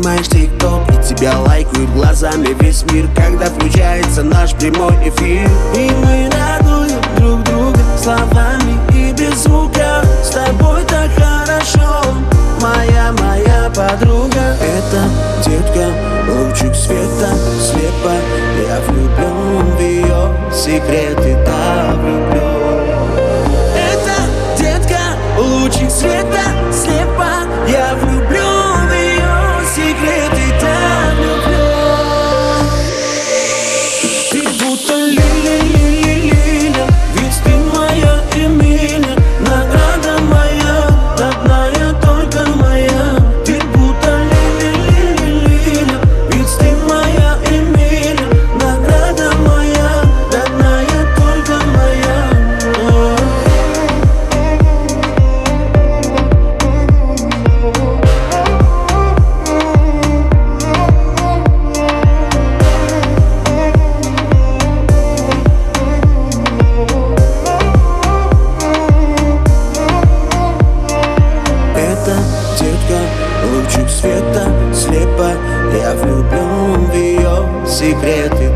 снимаешь тикток, и тебя лайкают глазами весь мир, когда включается наш прямой эфир. И мы радуем друг друга словами и без звука. С тобой так хорошо, моя подруга. Это детка, лучик света, слепо я влюблен в ее секреты, да, влюблен. Это детка, лучик света, слепо я влюблен в ее секреты, да, влюблен. Ты будто лиля, ведь ты моя Эмиля, награда моя, родная только моя. Ты будто лиля, ведь ты моя Эмиля, награда моя, родная только моя. Это детка, лучик света, слепо я влюблен в ее секреты.